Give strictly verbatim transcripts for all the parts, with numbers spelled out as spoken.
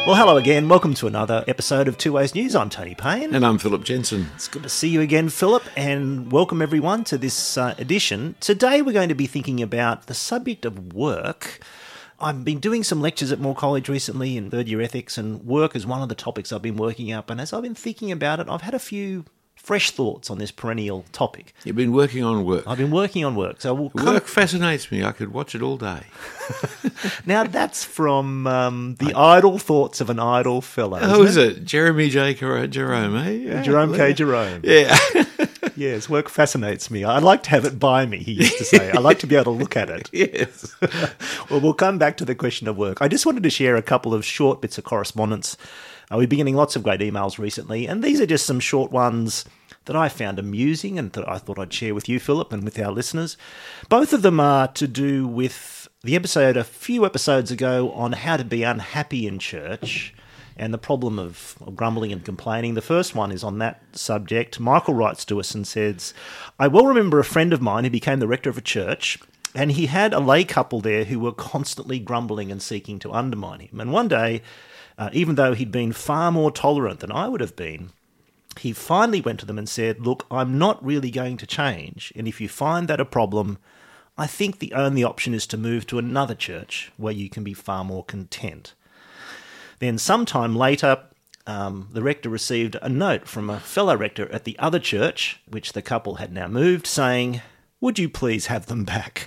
Well, hello again. Welcome to another episode of Two Ways News. I'm Tony Payne. And I'm Philip Jensen. It's good to see you again, Philip, and welcome everyone to this uh, edition. Today we're going to be thinking about the subject of work. I've been doing some lectures at Moore College recently in third year ethics, and work is one of the topics I've been working up. And as I've been thinking about it, I've had a few fresh thoughts on this perennial topic. You've been working on work. I've been working on work. So we'll Work come... fascinates me. I could watch it all day. Now, that's from um, The I... Idle Thoughts of an Idle Fellow. Oh, is it? it? Jeremy J. Jerome, eh? Yeah, Jerome K. Jerome. Yeah. Yes, work fascinates me. I like to have it by me, he used to say. I like to be able to look at it. Yes. Well, we'll come back to the question of work. I just wanted to share a couple of short bits of correspondence. Uh, we've been getting lots of great emails recently, and these are just some short ones that I found amusing and that I thought I'd share with you, Philip, and with our listeners. Both of them are to do with the episode a few episodes ago on how to be unhappy in church and the problem of grumbling and complaining. The first one is on that subject. Michael writes to us and says, I well remember a friend of mine who became the rector of a church, and he had a lay couple there who were constantly grumbling and seeking to undermine him. And one day, uh, even though he'd been far more tolerant than I would have been, he finally went to them and said, look, I'm not really going to change, and if you find that a problem, I think the only option is to move to another church where you can be far more content. Then sometime later, um, the rector received a note from a fellow rector at the other church, which the couple had now moved, saying, would you please have them back?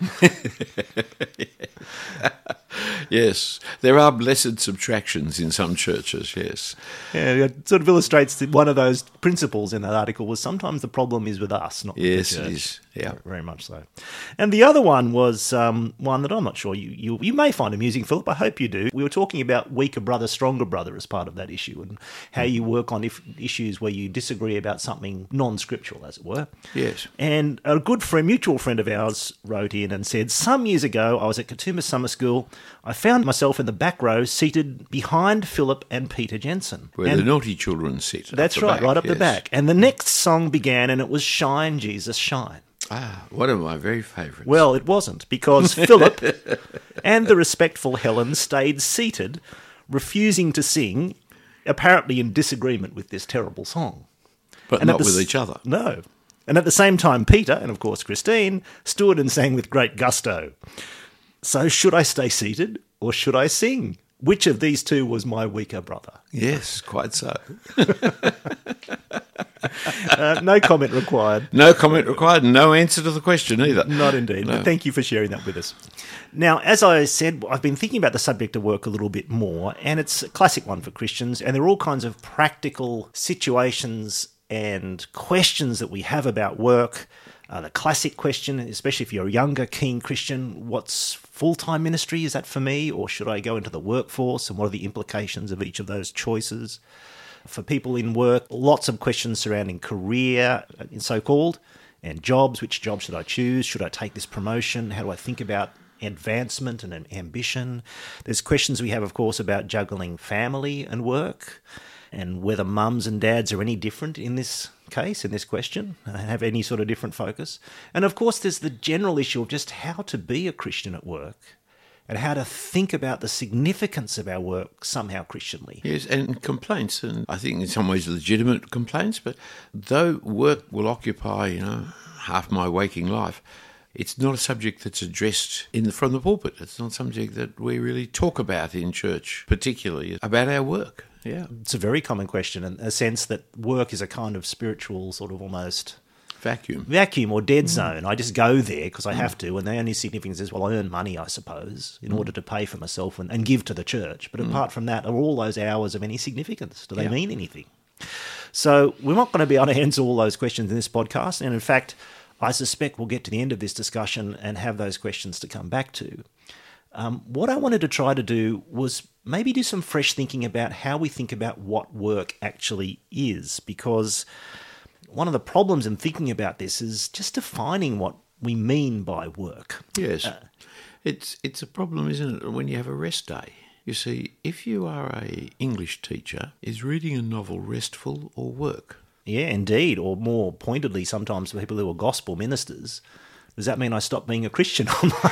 Yes, there are blessed subtractions in some churches, yes. Yeah, it sort of illustrates that one of those principles in that article was sometimes the problem is with us, not yes, with the church. Yes, it is, yeah. Very much so. And the other one was um, one that I'm not sure you, you you may find amusing, Philip. I hope you do. We were talking about weaker brother, stronger brother as part of that issue, and how you work on if, issues where you disagree about something non-scriptural, as it were. Yes. And a good friend, mutual friend of ours wrote in and said, some years ago, I was at Katoomba Summer School. I found myself in the back row seated behind Philip and Peter Jensen. Where and the naughty children sit. That's right, back, right up yes. the back. And the next song began, and it was Shine, Jesus, Shine. Ah, one of my very favourites. Well, it wasn't, because Philip and the respectful Helen stayed seated, refusing to sing, apparently in disagreement with this terrible song. But and not the, with each other. No. And at the same time, Peter, and of course Christine, stood and sang with great gusto. So should I stay seated or should I sing? Which of these two was my weaker brother? Yes, quite so. uh, no comment required. No comment required. No answer to the question either. Not indeed. No. But thank you for sharing that with us. Now, as I said, I've been thinking about the subject of work a little bit more, and it's a classic one for Christians, and there are all kinds of practical situations and questions that we have about work. Uh, the classic question, especially if you're a younger, keen Christian, what's full-time ministry? Is that for me? Or should I go into the workforce? And what are the implications of each of those choices? For people in work, lots of questions surrounding career, so-called, and jobs. Which job should I choose? Should I take this promotion? How do I think about advancement and ambition? There's questions we have, of course, about juggling family and work, and whether mums and dads are any different in this case, in this question, have any sort of different focus. And of course, there's the general issue of just how to be a Christian at work and how to think about the significance of our work somehow Christianly. Yes, and complaints, and I think in some ways legitimate complaints, but though work will occupy, you know, half my waking life, it's not a subject that's addressed in the, from the pulpit. It's not a subject that we really talk about in church, particularly about our work. Yeah, it's a very common question, in a sense that work is a kind of spiritual sort of almost vacuum, vacuum or dead zone. I just go there because I have to, and the only significance is, well, I earn money, I suppose, in mm. order to pay for myself and, and give to the church. But mm. apart from that, are all those hours of any significance? Do they yeah. mean anything? So we're not going to be able to answer all those questions in this podcast, and in fact, I suspect we'll get to the end of this discussion and have those questions to come back to. Um, what I wanted to try to do was maybe do some fresh thinking about how we think about what work actually is, because one of the problems in thinking about this is just defining what we mean by work. Yes. Uh, it's it's a problem, isn't it, when you have a rest day? You see, if you are a English teacher, is reading a novel restful or work? Yeah, indeed, or more pointedly sometimes for people who are gospel ministers, Does that mean I stop being a Christian?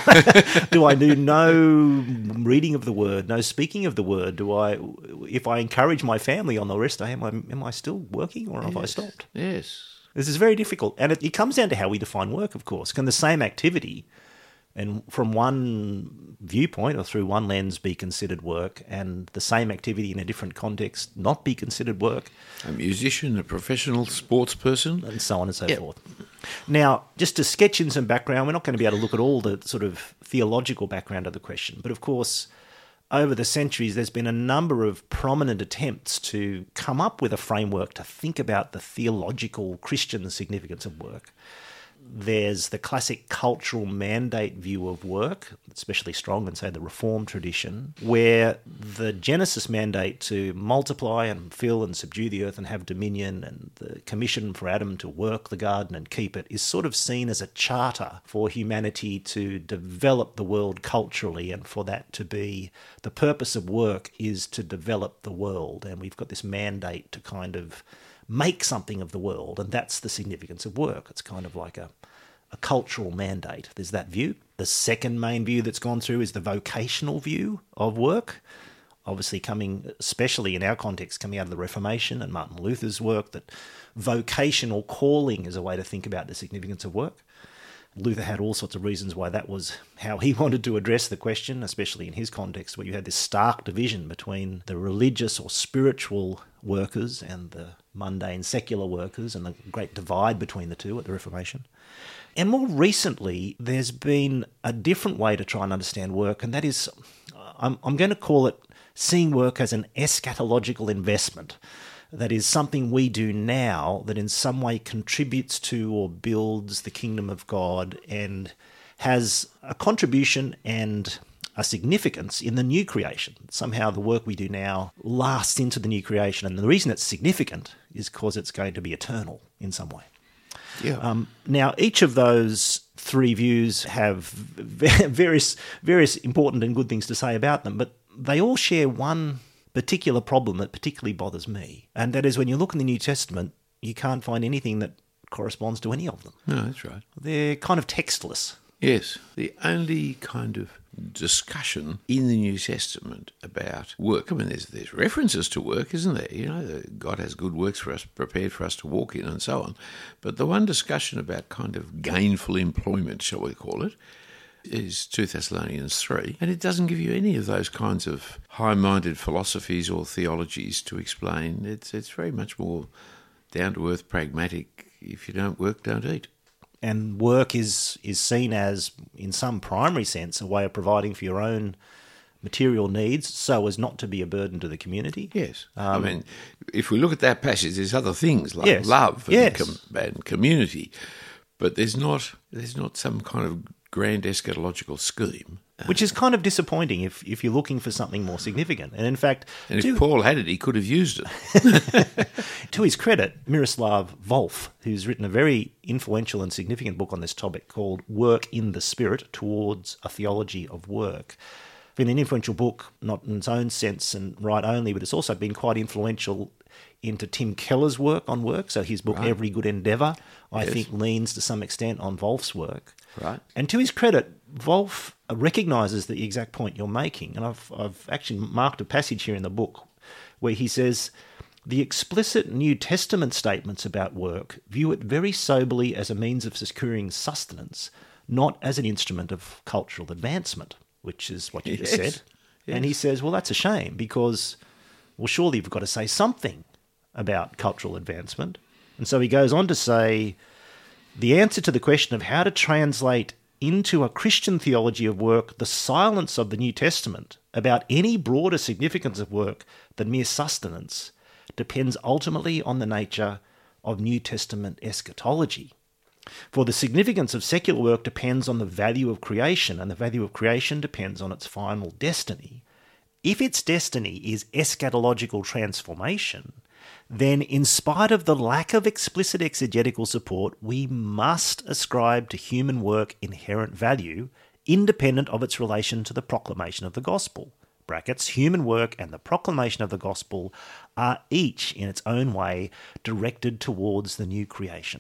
Do I do no reading of the word, no speaking of the word? Do I, if I encourage my family on the rest day, am I, am I still working or have yes. I stopped? Yes. This is very difficult. And it, it comes down to how we define work, of course. Can the same activity, and from one viewpoint or through one lens, be considered work, and the same activity in a different context not be considered work? A musician, a professional sports person. And so on and so yep. forth. Now, just to sketch in some background, we're not going to be able to look at all the sort of theological background of the question, but of course, over the centuries, there's been a number of prominent attempts to come up with a framework to think about the theological Christian significance of work. There's the classic cultural mandate view of work, especially strong in, say, the Reformed tradition, where the Genesis mandate to multiply and fill and subdue the earth and have dominion, and the commission for Adam to work the garden and keep it, is sort of seen as a charter for humanity to develop the world culturally, and for that to be the purpose of work is to develop the world. And we've got this mandate to kind of make something of the world, and that's the significance of work. It's kind of like a, a cultural mandate. There's that view. The second main view that's gone through is the vocational view of work, obviously coming, especially in our context, coming out of the Reformation and Martin Luther's work, that vocational calling is a way to think about the significance of work. Luther had all sorts of reasons why that was how he wanted to address the question, especially in his context, where you had this stark division between the religious or spiritual workers and the mundane secular workers, and the great divide between the two at the Reformation. And more recently, there's been a different way to try and understand work, and that is, I'm, I'm going to call it seeing work as an eschatological investment. That is something we do now that in some way contributes to or builds the kingdom of God and has a contribution and a significance in the new creation. Somehow the work we do now lasts into the new creation. And the reason it's significant is because it's going to be eternal in some way. Yeah. Um, now, each of those three views have various, various important and good things to say about them, but they all share one particular problem that particularly bothers me, and that is when you look in the New Testament, you can't find anything that corresponds to any of them. No, that's right. They're kind of textless. Yes. The only kind of discussion in the New Testament about work, I mean, there's, there's references to work, isn't there? You know, God has good works for us, prepared for us to walk in and so on. But the one discussion about kind of gainful employment, shall we call it, is two Thessalonians three, and it doesn't give you any of those kinds of high-minded philosophies or theologies to explain. It's it's very much more down-to-earth, pragmatic. If you don't work, don't eat. And work is is seen as, in some primary sense, a way of providing for your own material needs so as not to be a burden to the community. Yes. Um, I mean, if we look at that passage, there's other things like yes, love and, yes. com- and community, but there's not there's not some kind of grand eschatological scheme. Which is kind of disappointing if, if you're looking for something more significant. And in fact... And if to, Paul had it, he could have used it. To his credit, Miroslav Volf, who's written a very influential and significant book on this topic called Work in the Spirit, Towards a Theology of Work. Been an influential book, not in its own sense and right only, but it's also been quite influential into Tim Keller's work on work. So his book, right. Every Good Endeavour, I yes. think leans to some extent on Volf's work. Right. And to his credit, Volf recognises the exact point you're making. And I've, I've actually marked a passage here in the book where he says, the explicit New Testament statements about work view it very soberly as a means of securing sustenance, not as an instrument of cultural advancement, which is what you yes. just said. Yes. And he says, well, that's a shame because, well, surely you've got to say something about cultural advancement. And so he goes on to say, the answer to the question of how to translate into a Christian theology of work the silence of the New Testament about any broader significance of work than mere sustenance depends ultimately on the nature of New Testament eschatology. For the significance of secular work depends on the value of creation, and the value of creation depends on its final destiny. If its destiny is eschatological transformation, then in spite of the lack of explicit exegetical support, we must ascribe to human work inherent value, independent of its relation to the proclamation of the gospel. Brackets, human work and the proclamation of the gospel are each, in its own way, directed towards the new creation.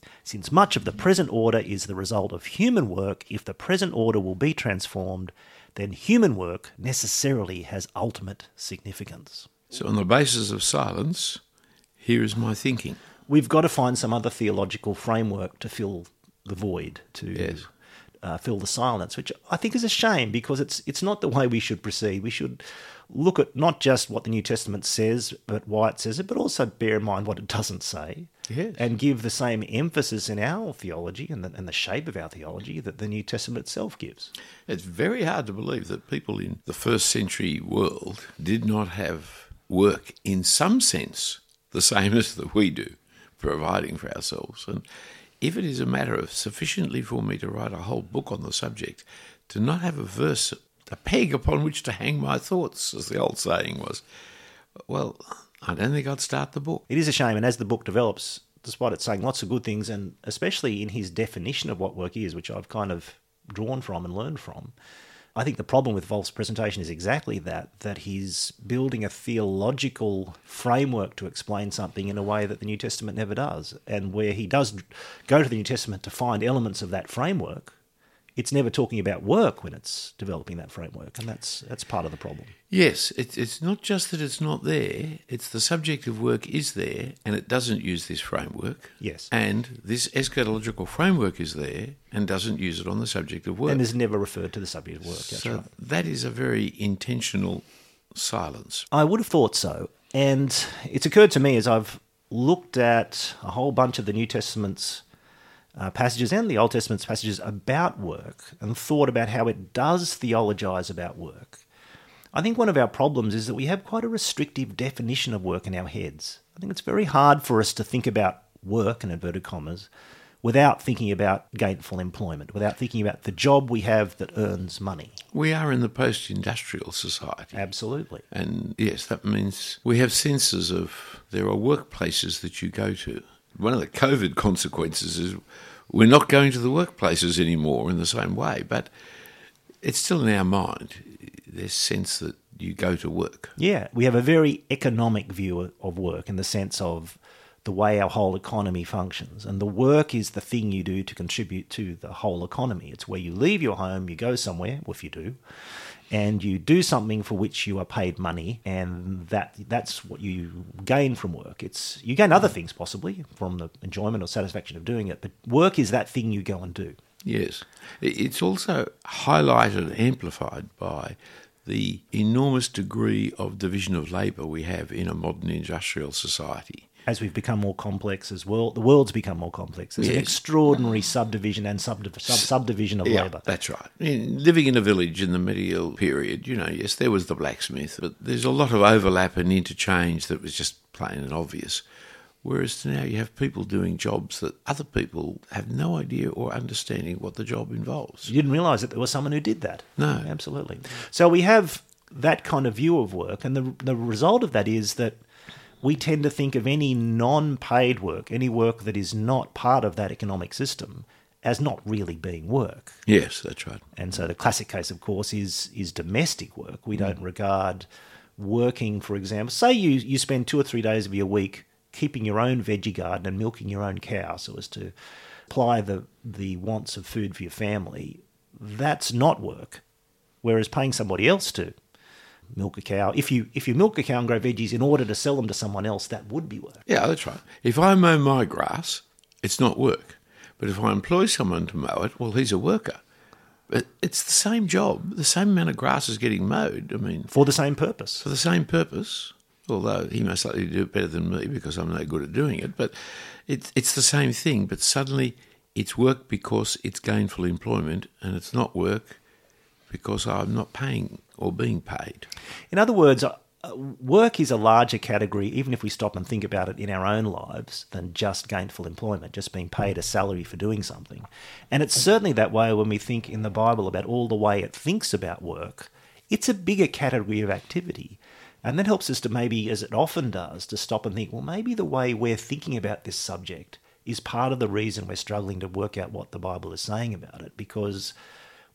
Since much of the present order is the result of human work, if the present order will be transformed, then human work necessarily has ultimate significance. So on the basis of silence, here is my thinking. We've got to find some other theological framework to fill the void, to Yes. uh, fill the silence, which I think is a shame because it's it's not the way we should proceed. We should look at not just what the New Testament says, but why it says it, but also bear in mind what it doesn't say. Yes. And give the same emphasis in our theology and the, and the shape of our theology that the New Testament itself gives. It's very hard to believe that people in the first century world did not have work in some sense the same as that we do, providing for ourselves. And if it is a matter of sufficiently for me to write a whole book on the subject, to not have a verse, a peg upon which to hang my thoughts, as the old saying was, well, I don't think I'd start the book. It is a shame, and as the book develops, despite it saying lots of good things, and especially in his definition of what work is, which I've kind of drawn from and learned from, I think the problem with Wolf's presentation is exactly that, that he's building a theological framework to explain something in a way that the New Testament never does. And where he does go to the New Testament to find elements of that framework, it's never talking about work when it's developing that framework, and that's that's part of the problem. Yes, it, it's not just that it's not there, it's the subject of work is there, and it doesn't use this framework. Yes. And this eschatological framework is there and doesn't use it on the subject of work. And is never referred to the subject of work, that's so right. that is a very intentional silence. I would have thought so. And it's occurred to me as I've looked at a whole bunch of the New Testament's uh, passages and the Old Testament's passages about work and thought about how it does theologize about work. I think one of our problems is that we have quite a restrictive definition of work in our heads. I think it's very hard for us to think about work, in inverted commas, without thinking about gainful employment, without thinking about the job we have that earns money. We are in the post-industrial society. Absolutely. And yes, that means we have senses of there are workplaces that you go to. One of the COVID consequences is we're not going to the workplaces anymore in the same way, but it's still in our mind. There's sense that you go to work. Yeah, we have a very economic view of work in the sense of the way our whole economy functions. And the work is the thing you do to contribute to the whole economy. It's where you leave your home, you go somewhere, well, if you do, and you do something for which you are paid money, and that that's what you gain from work. It's you gain other things possibly from the enjoyment or satisfaction of doing it, but work is that thing you go and do. Yes. It's also highlighted and amplified by the enormous degree of division of labour we have in a modern industrial society. As we've become more complex as well, the world's become more complex. There's Yes. an extraordinary subdivision and subdiv- sub- subdivision of Yeah, labour. that's right. In, living in a village in the medieval period, you know, yes, there was the blacksmith, but there's a lot of overlap and interchange that was just plain and obvious. Whereas now you have people doing jobs that other people have no idea or understanding what the job involves. You didn't realise that there was someone who did that. No. Absolutely. So we have that kind of view of work, and the the result of that is that we tend to think of any non-paid work, any work that is not part of that economic system, as not really being work. Yes, that's right. And so the classic case, of course, is is domestic work. We don't regard working, for example, say you, you spend two or three days of your week keeping your own veggie garden and milking your own cow so as to supply the, the wants of food for your family. That's not work. Whereas paying somebody else to milk a cow, if you if you milk a cow and grow veggies in order to sell them to someone else, that would be work. Yeah, that's right. If I mow my grass, it's not work. But if I employ someone to mow it, well, he's a worker. But it's the same job. The same amount of grass is getting mowed. I mean, For the same purpose. for the same purpose, although he most likely do it better than me because I'm no good at doing it. But it, it's the same thing. But suddenly it's work because it's gainful employment, and it's not work because I'm not paying or being paid. In other words, uh, work is a larger category, even if we stop and think about it in our own lives, than just gainful employment, just being paid a salary for doing something. And it's certainly that way when we think in the Bible about all the way it thinks about work. It's a bigger category of activity. And that helps us to maybe, as it often does, to stop and think, well, maybe the way we're thinking about this subject is part of the reason we're struggling to work out what the Bible is saying about it, because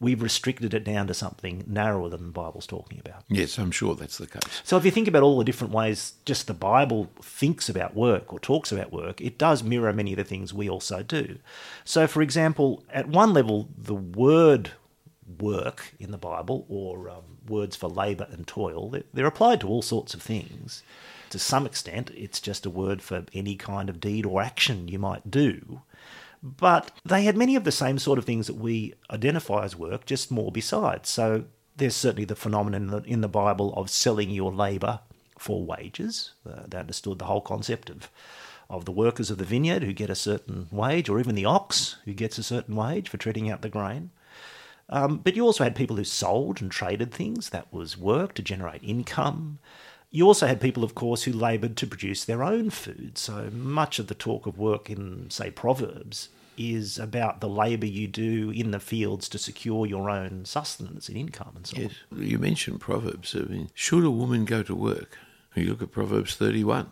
we've restricted it down to something narrower than the Bible's talking about. Yes, I'm sure that's the case. So if you think about all the different ways just the Bible thinks about work or talks about work, it does mirror many of the things we also do. So, for example, at one level, the word work in the Bible, or um, words for labour and toil, they're, they're applied to all sorts of things. To some extent, it's just a word for any kind of deed or action you might do. But they had many of the same sort of things that we identify as work, just more besides. So there's certainly the phenomenon in the, in the Bible of selling your labour for wages. Uh, they understood the whole concept of, of the workers of the vineyard who get a certain wage, or even the ox who gets a certain wage for treading out the grain. Um, but you also had people who sold and traded things. That was work to generate income. You also had people, of course, who laboured to produce their own food. So much of the talk of work in, say, Proverbs is about the labour you do in the fields to secure your own sustenance and income and so Yes. on. You mentioned Proverbs. I mean, should a woman go to work? You look at Proverbs thirty-one.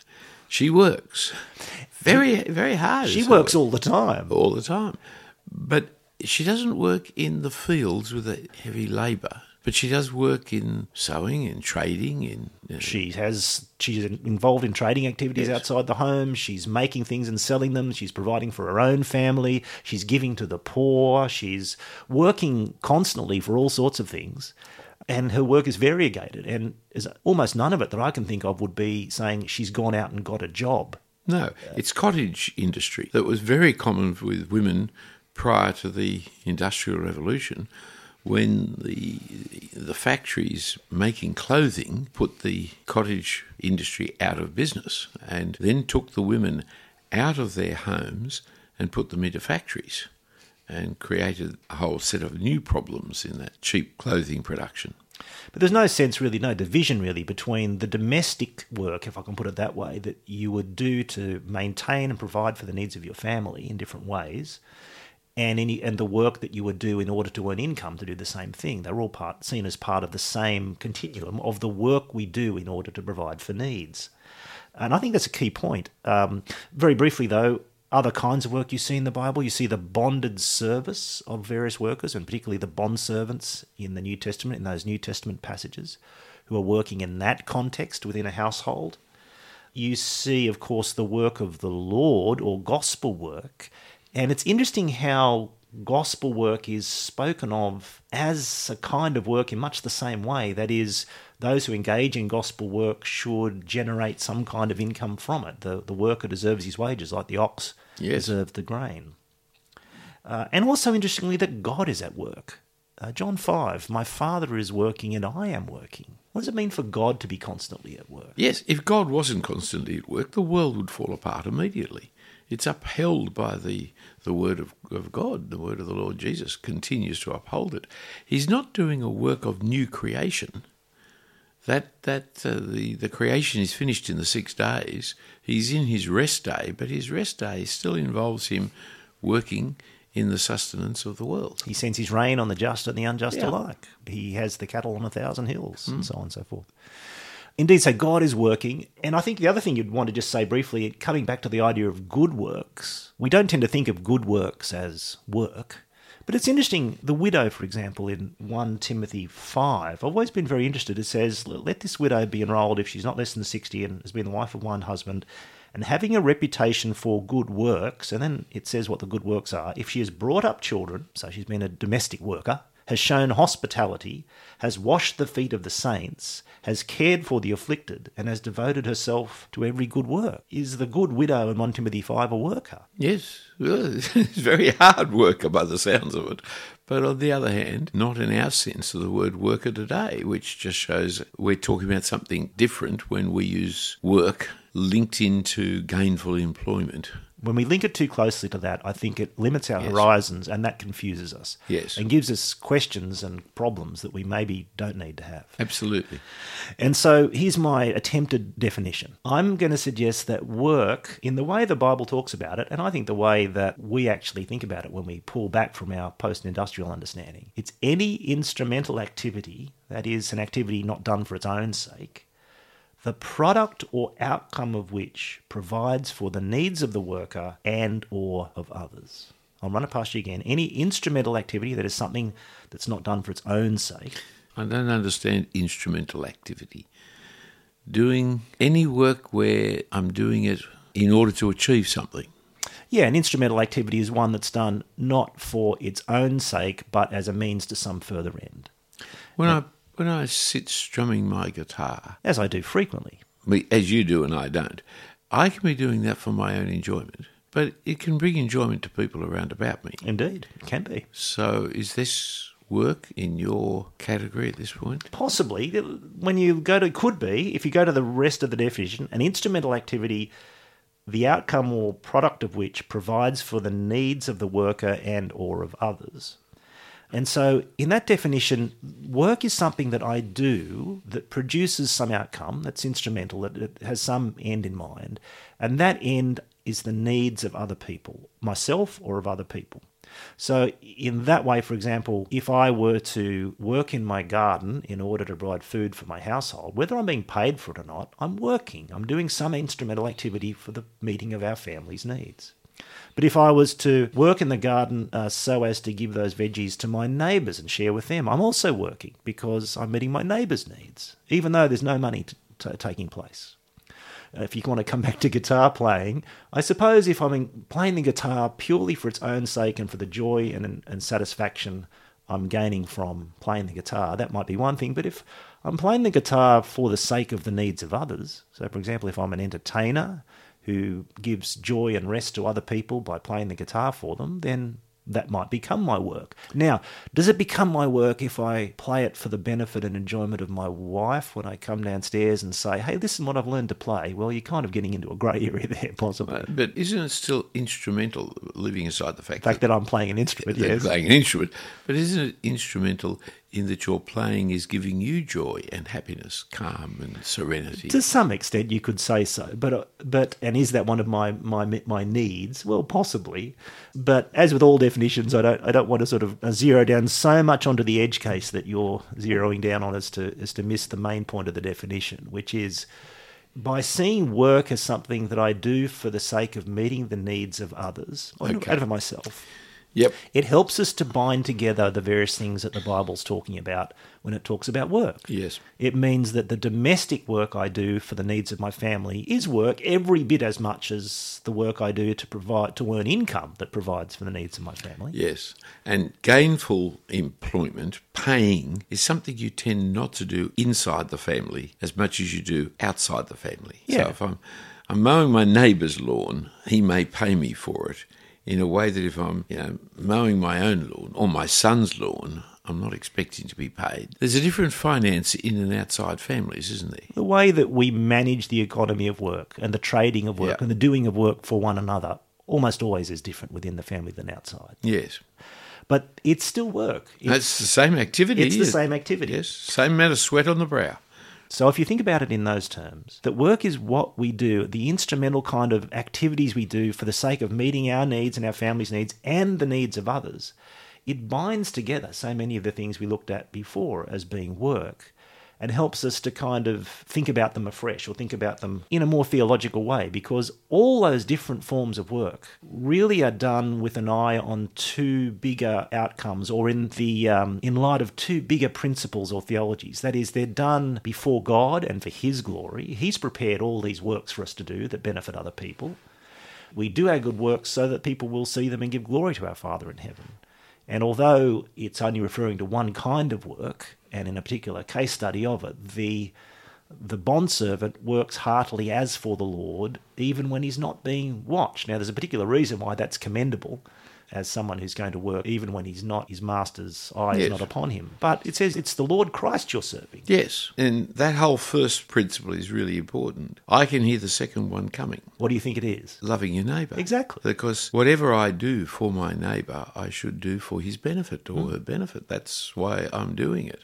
She works very, very hard. She works all the time. All the time. But she doesn't work in the fields with a heavy labour. But she does work in sewing and trading. In you know. She has she's involved in trading activities Yes. outside the home. She's making things and selling them. She's providing for her own family. She's giving to the poor. She's working constantly for all sorts of things. And her work is variegated. And there's almost none of it that I can think of would be saying she's gone out and got a job. No, it's cottage industry that was very common with women prior to the Industrial Revolution, when the the factories making clothing put the cottage industry out of business and then took the women out of their homes and put them into factories and created a whole set of new problems in that cheap clothing production. But there's no sense really, no division really between the domestic work, if I can put it that way, that you would do to maintain and provide for the needs of your family in different ways, and any and the work that you would do in order to earn income to do the same thing. They're all part seen as part of the same continuum of the work we do in order to provide for needs. And I think that's a key point. Um, very briefly, though, other kinds of work you see in the Bible, you see the bonded service of various workers, and particularly the bondservants in the New Testament, in those New Testament passages, who are working in that context within a household. You see, of course, the work of the Lord, or gospel work. And it's interesting how gospel work is spoken of as a kind of work in much the same way. That is, those who engage in gospel work should generate some kind of income from it. The, the worker deserves his wages, like the ox Yes. deserved the grain. Uh, and also, interestingly, that God is at work. Uh, John five, my Father is working and I am working. What does it mean for God to be constantly at work? Yes, if God wasn't constantly at work, the world would fall apart immediately. It's upheld by the, the word of, of God. The word of the Lord Jesus continues to uphold it. He's not doing a work of new creation. That that uh, the, the creation is finished in the six days. He's in his rest day, but his rest day still involves him working in the sustenance of the world. He sends his rain on the just and the unjust Yeah. alike. He has the cattle on a thousand hills, mm. and so on and so forth. Indeed, so God is working. And I think the other thing you'd want to just say briefly, coming back to the idea of good works, we don't tend to think of good works as work. But it's interesting, the widow, for example, in First Timothy five, I've always been very interested. It says, let this widow be enrolled if she's not less than sixty and has been the wife of one husband, and having a reputation for good works, and then it says what the good works are, if she has brought up children, so she's been a domestic worker, has shown hospitality, has washed the feet of the saints, has cared for the afflicted, and has devoted herself to every good work. Is the good widow in First Timothy five a worker? Yes, well, it's a very hard worker by the sounds of it. But on the other hand, not in our sense of the word worker today, which just shows we're talking about something different when we use work linked into gainful employment. When we link it too closely to that, I think it limits our Yes. horizons, and that confuses us. Yes. And gives us questions and problems that we maybe don't need to have. Absolutely. And so here's my attempted definition. I'm going to suggest that work, in the way the Bible talks about it, and I think the way that we actually think about it when we pull back from our post-industrial understanding, it's any instrumental activity, that is, an activity not done for its own sake, the product or outcome of which provides for the needs of the worker and or of others. I'll run it past you again. Any instrumental activity that is something that's not done for its own sake. I don't understand instrumental activity. Doing any work where I'm doing it in order to achieve something. Yeah, an instrumental activity is one that's done not for its own sake, but as a means to some further end. When I when I sit strumming my guitar, As I do frequently. as you do and I don't, I can be doing that for my own enjoyment, but it can bring enjoyment to people around about me. Indeed, it can be. So is this work in your category at this point? Possibly. When you go to, could be, if you go to the rest of the definition, an instrumental activity, the outcome or product of which provides for the needs of the worker and or of others. And so in that definition, work is something that I do that produces some outcome that's instrumental, that it has some end in mind. And that end is the needs of other people, myself or of other people. So in that way, for example, if I were to work in my garden in order to provide food for my household, whether I'm being paid for it or not, I'm working. I'm doing some instrumental activity for the meeting of our family's needs. But if I was to work in the garden uh, so as to give those veggies to my neighbours and share with them, I'm also working because I'm meeting my neighbours' needs, even though there's no money t- t- taking place. Uh, if you want to come back to guitar playing, I suppose if I'm playing the guitar purely for its own sake and for the joy and, and satisfaction I'm gaining from playing the guitar, that might be one thing. But if I'm playing the guitar for the sake of the needs of others, so for example, if I'm an entertainer who gives joy and rest to other people by playing the guitar for them, then that might become my work. Now, does it become my work if I play it for the benefit and enjoyment of my wife when I come downstairs and say, hey, listen, what I've learned to play? Well, you're kind of getting into a grey area there, possibly. But isn't it still instrumental, leaving aside the fact, The fact that, that I'm playing an instrument, that yes. playing an instrument, but isn't it instrumental in that your playing is giving you joy and happiness, calm and serenity? To some extent, you could say so. But, uh, but and is that one of my, my my needs? Well, possibly. But as with all definitions, I don't I don't want to sort of zero down so much onto the edge case that you're zeroing down on as to as to miss the main point of the definition, which is by seeing work as something that I do for the sake of meeting the needs of others, or Okay. out of myself. Yep. It helps us to bind together the various things that the Bible's talking about when it talks about work. Yes. It means that the domestic work I do for the needs of my family is work every bit as much as the work I do to provide to earn income that provides for the needs of my family. Yes. And gainful employment, paying, is something you tend not to do inside the family as much as you do outside the family. Yeah. So if I'm, I'm mowing my neighbour's lawn, he may pay me for it in a way that if I'm, you know, mowing my own lawn or my son's lawn, I'm not expecting to be paid. There's a different finance in and outside families, isn't there? The way that we manage the economy of work and the trading of work Yeah. and the doing of work for one another almost always is different within the family than outside. Yes. But it's still work. It's, It's the same activity. it's the isn't it? same activity. Yes. Same amount of sweat on the brow. So if you think about it in those terms, that work is what we do, the instrumental kind of activities we do for the sake of meeting our needs and our family's needs and the needs of others, it binds together so many of the things we looked at before as being work and helps us to kind of think about them afresh or think about them in a more theological way, because all those different forms of work really are done with an eye on two bigger outcomes, or in the um, in light of two bigger principles or theologies. That is, they're done before God and for His glory. He's prepared all these works for us to do that benefit other people. We do our good works so that people will see them and give glory to our Father in heaven. And although it's only referring to one kind of work, and in a particular case study of it, the the bondservant works heartily as for the Lord, even when he's not being watched. Now, there's a particular reason why that's commendable, as someone who's going to work even when he's not, his master's eye is Yes. not upon him. But it says it's the Lord Christ you're serving. Yes. And that whole first principle is really important. I can hear the second one coming. What do you think it is? Loving your neighbour. Exactly. Because whatever I do for my neighbour, I should do for his benefit or her benefit. That's why I'm doing it.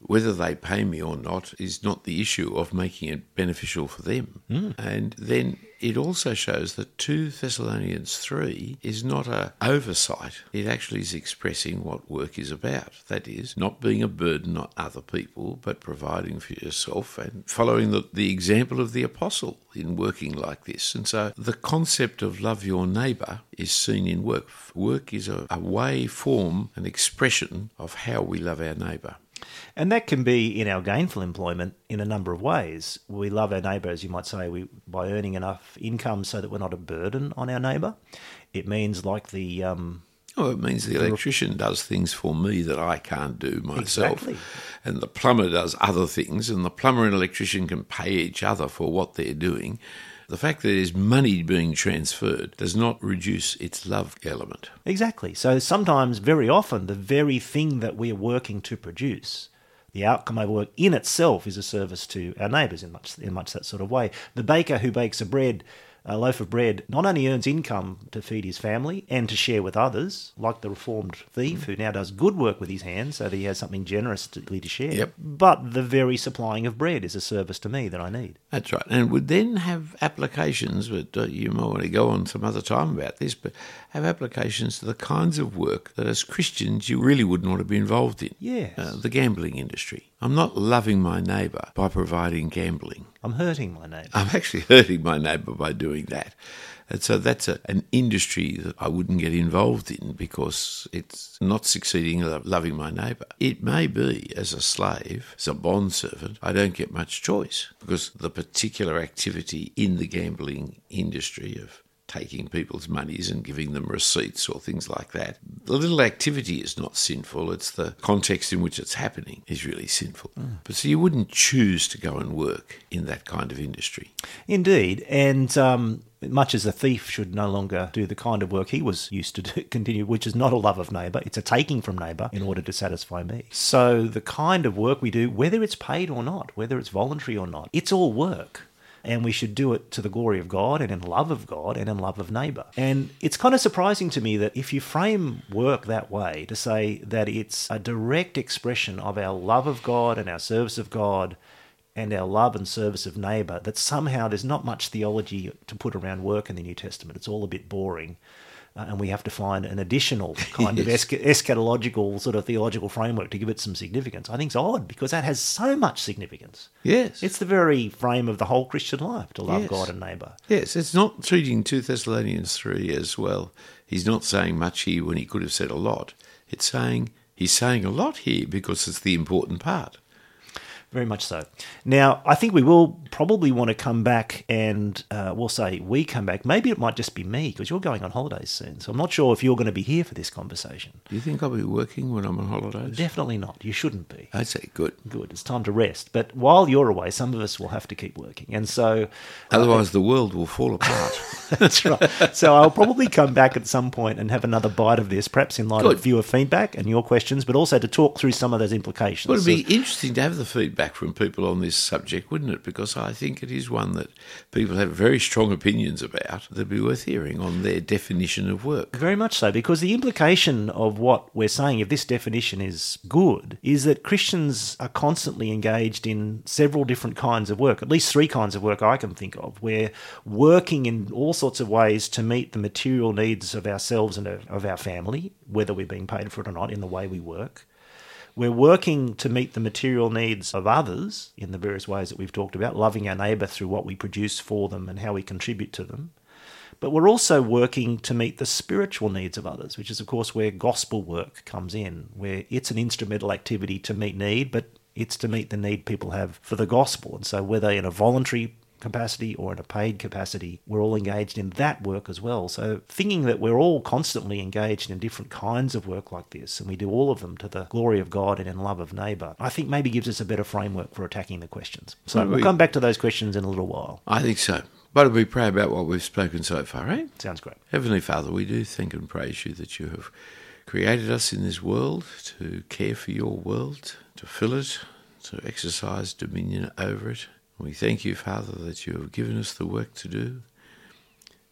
whether they pay me or not is not the issue of making it beneficial for them. Mm. And then it also shows that two Thessalonians three is not an oversight. It actually is expressing what work is about. That is, not being a burden on other people, but providing for yourself and following the, the example of the apostle in working like this. And so the concept of love your neighbour is seen in work. Work is a, a way, form, an expression of how we love our neighbour. And that can be in our gainful employment in a number of ways. We love our neighbour, as you might say, we, by earning enough income so that we're not a burden on our neighbour. It means like the... Um, Oh, it means the electrician does things for me that I can't do myself. Exactly. And the plumber does other things, and the plumber and electrician can pay each other for what they're doing. The fact that there's money being transferred does not reduce its love element. Exactly. So sometimes, very often, the very thing that we're working to produce, the outcome of work in itself, is a service to our neighbours in much in much that sort of way. The baker who bakes a bread A loaf of bread not only earns income to feed his family and to share with others, like the reformed thief who now does good work with his hands so that he has something generously to share, yep. but the very supplying of bread is a service to me that I need. That's right. And it would then have applications, but uh, you might want to go on some other time about this, but have applications to the kinds of work that as Christians you really wouldn't want to be involved in. Yes. Uh, the gambling industry. I'm not loving my neighbour by providing gambling. I'm hurting my neighbour. I'm actually hurting my neighbour by doing that. And so that's a, an industry that I wouldn't get involved in because it's not succeeding in loving my neighbour. It may be, as a slave, as a bondservant, I don't get much choice because the particular activity in the gambling industry of taking people's monies and giving them receipts or things like that. The little activity is not sinful. It's the context in which it's happening is really sinful. Mm. But so you wouldn't choose to go and work in that kind of industry. Indeed. And um, much as a thief should no longer do the kind of work he was used to do, continue, which is not a love of neighbour, it's a taking from neighbour in order to satisfy me. So the kind of work we do, whether it's paid or not, whether it's voluntary or not, it's all work. And we should do it to the glory of God and in love of God and in love of neighbour. And it's kind of surprising to me that if you frame work that way, to say that it's a direct expression of our love of God and our service of God and our love and service of neighbour, that somehow there's not much theology to put around work in the New Testament. It's all a bit boring. Uh, and we have to find an additional kind yes. of esch- eschatological sort of theological framework to give it some significance. I think it's odd because that has so much significance. Yes. It's the very frame of the whole Christian life, to love yes. God and neighbour. Yes, it's not treating two Thessalonians three as well. He's not saying much here when he could have said a lot. It's saying he's saying a lot here because it's the important part. Very much so. Now, I think we will probably want to come back and uh, we'll say we come back. Maybe it might just be me because you're going on holidays soon. So I'm not sure if you're going to be here for this conversation. Do you think I'll be working when I'm on holidays? Definitely not. You shouldn't be. I'd say good. Good. It's time to rest. But while you're away, some of us will have to keep working. And so... Otherwise, uh, the world will fall apart. That's right. So I'll probably come back at some point and have another bite of this, perhaps in light good. of viewer feedback and your questions, but also to talk through some of those implications. Well, it'd be so, interesting to have the feedback from people on this subject, wouldn't it? Because I think it is one that people have very strong opinions about that'd be worth hearing on their definition of work. Very much so, because the implication of what we're saying, if this definition is good, is that Christians are constantly engaged in several different kinds of work, at least three kinds of work I can think of. We're working in all sorts of ways to meet the material needs of ourselves and of our family, whether we're being paid for it or not, in the way we work. We're working to meet the material needs of others in the various ways that we've talked about, loving our neighbour through what we produce for them and how we contribute to them. But we're also working to meet the spiritual needs of others, which is, of course, where gospel work comes in, where it's an instrumental activity to meet need, but it's to meet the need people have for the gospel. And so whether in a voluntary capacity or in a paid capacity, we're all engaged in that work as well. So thinking that we're all constantly engaged in different kinds of work like this, and we do all of them to the glory of God and in love of neighbour, I think maybe gives us a better framework for attacking the questions. So we'll, we'll come back to those questions in a little while. I think so. But we pray about what we've spoken so far, eh? Sounds great. Heavenly Father, we do thank and praise you that you have created us in this world to care for your world, to fill it, to exercise dominion over it. We thank you, Father, that you have given us the work to do.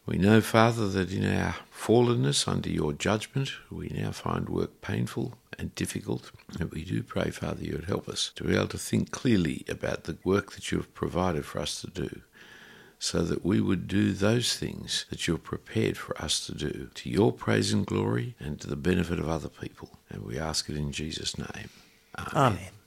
We know, Father, that in our fallenness under your judgment, we now find work painful and difficult. And we do pray, Father, you would help us to be able to think clearly about the work that you have provided for us to do, so that we would do those things that you have prepared for us to do, to your praise and glory and to the benefit of other people. And we ask it in Jesus' name. Amen. Amen.